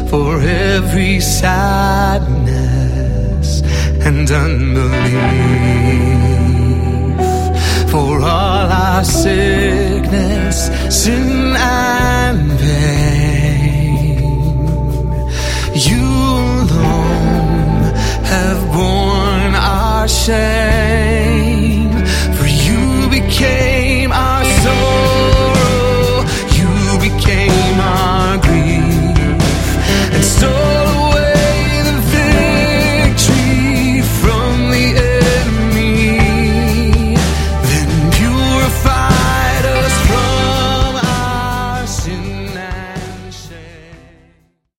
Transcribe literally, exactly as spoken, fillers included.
for every sadness and unbelief, for all our sickness, sin and pain. You alone have borne our shame.